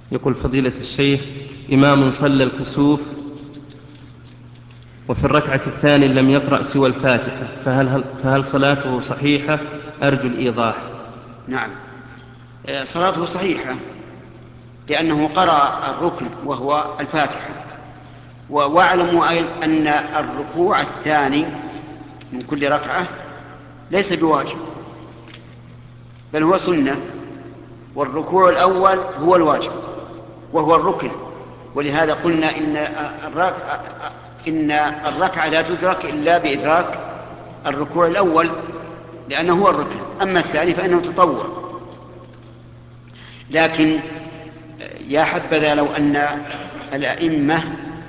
يقول فضيلة الشيخ: إمام صلى الكسوف وفي الركعة الثانية لم يقرأ سوى الفاتحة، فهل صلاته صحيحة؟ أرجو الإيضاح. نعم، صلاته صحيحة، لأنه قرأ الركن وهو الفاتحة. واعلموا أن الركوع الثاني من كل ركعة ليس بواجب، بل هو سنة، والركوع الأول هو الواجب وهو الركن. ولهذا قلنا إن الركعة لا تدرك إلا بإدراك الركوع الأول، لأنه هو الركن، أما الثاني فإنه تطوع. لكن يا حبذا لو أن الأئمة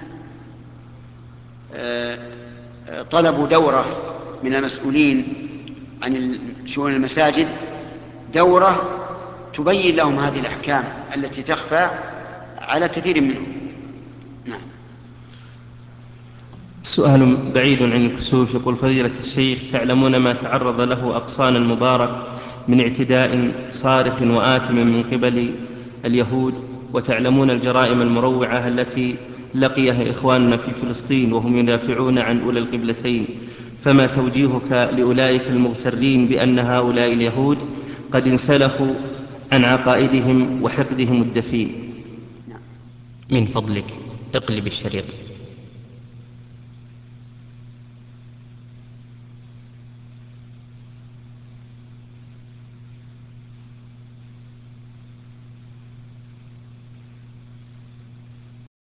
طلبوا دورة من المسؤولين عن شؤون المساجد، دورة تبين لهم هذه الأحكام التي تخفى على كثير منهم. نعم. سؤال بعيد عن الكسوف. يقول فضيلة الشيخ: تعلمون ما تعرض له أقصان المبارك من اعتداء صارخ وآثم من قبل اليهود، وتعلمون الجرائم المروعة التي لقيها إخواننا في فلسطين وهم يدافعون عن أولى القبلتين، فما توجيهك لأولئك المغترين بأن هؤلاء اليهود قد انسلخوا عن عقائدهم وحقدهم الدفين؟ من فضلك اقلب الشريط.